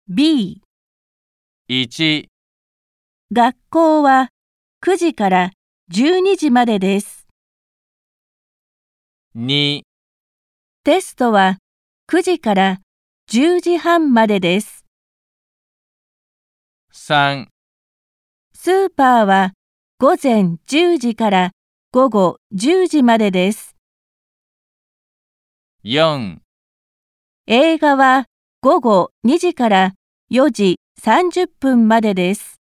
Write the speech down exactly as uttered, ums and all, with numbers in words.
B、 いち、 学校はくじからじゅうにじまでです。 に、 テストはくじからじゅうじはんまでです。 さん、 スーパーは午前じゅうじから午後じゅうじまでです。 よん、 映画は午後にじからよじさんじゅっぷんまでです。